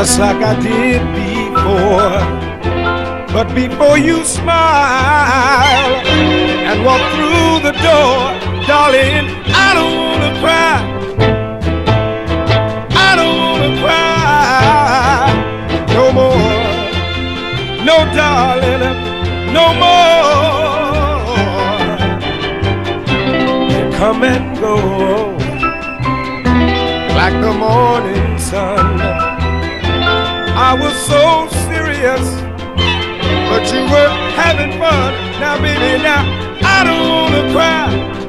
just like I did before. But before you smile and walk through the door, darling, I don't wanna cry. I don't wanna cry no more. No, darling, no more. You come and go like the morning sun. I was so serious, but you were having fun. Now, baby, now I don't wanna cry.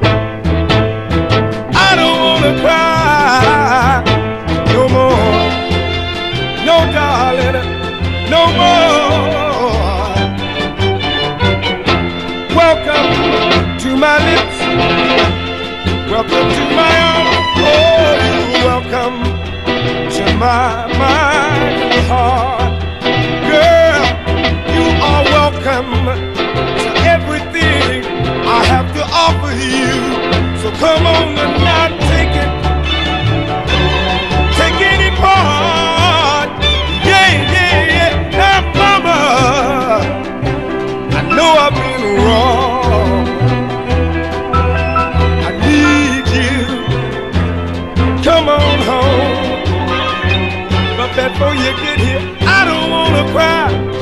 I don't wanna cry no more. No, darling, no more. Welcome to my lips. Welcome to my arms. Oh, welcome to my heart. Girl, you are welcome to everything I have to offer you. So come on and not take any part. Yeah, yeah, yeah. Now, mama, I know I've been wrong. I need you. Come on home. But before you get here, I don't wanna cry.